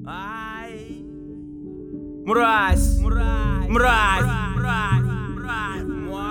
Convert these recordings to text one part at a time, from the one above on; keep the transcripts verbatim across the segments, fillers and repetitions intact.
Ай, мразь, мразь, мразь, мразь, мразь,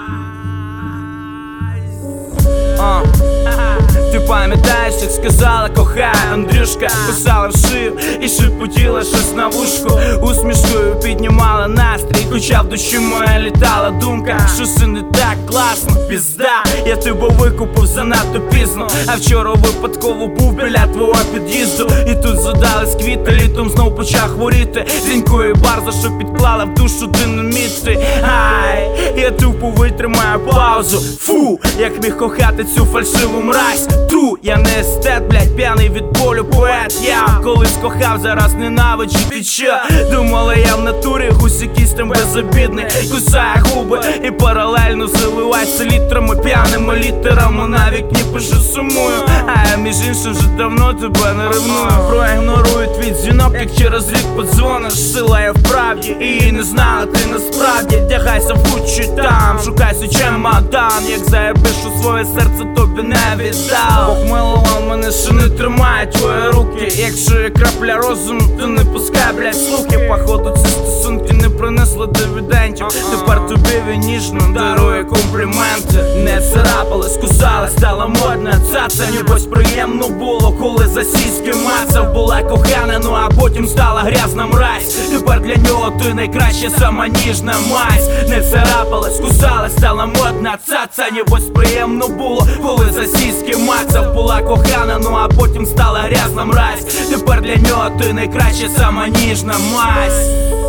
мразь. Ти пам'ятаєш, як сказала кохай, Андрюшка писала в шив і шепотіла щось на вушку, усмішкою піднімала настрій, хоча в душі моя літала думка, що все не так класно, пізда, я тебе викупив занадто пізно, а вчора випадково був біля твого під'їзду, і тут задались квіти, літом знов почав хворіти, зінькою барза, що підклала в душу динаміти. Ай, я тупо витримаю паузу, фу, як міг кохати цю фальшиву мразь. Тру, я не естет, блять, п'яний від болю поет. Я колись кохав, зараз ненавиджу. Ти що? Думала, я в натурі гусякісь там безобідний, кусає губи і паралельно заливається літрами, п'яними літерами. На вікні пишу сумую, а я між іншим вже давно тебе не ревную. Проігнорую твій дзвінок, як через рік подзвониш. Сила є в правді, і не знала ти насправді. Вдягайся в Гуччі там, шукай свій чемодан, як заєбиш у своє серце, тобі не віддав. Бог милував мене, що не тримає твої руки. Якщо є крапля розуму, то не пускай, блять, слухи. Походу ці стосунки не принесли дивідендів. Тепер тобі він ніжно дарує компліменти. Не царапалась, кусалась, стала модна цаца. Нібось приємно було, коли за сіськи мацав. Була кохана, ну а потім стала грязна мразь. Тепер для нього ти найкраща, сама ніжна мазь. Не царапалась, кусалась, стала модна цаца. Нібось приємно було, коли за сіськи мацав. Була кохана, ну а потім стала грязна мразь. Тепер для нього ти найкраща, сама ніжна мазь.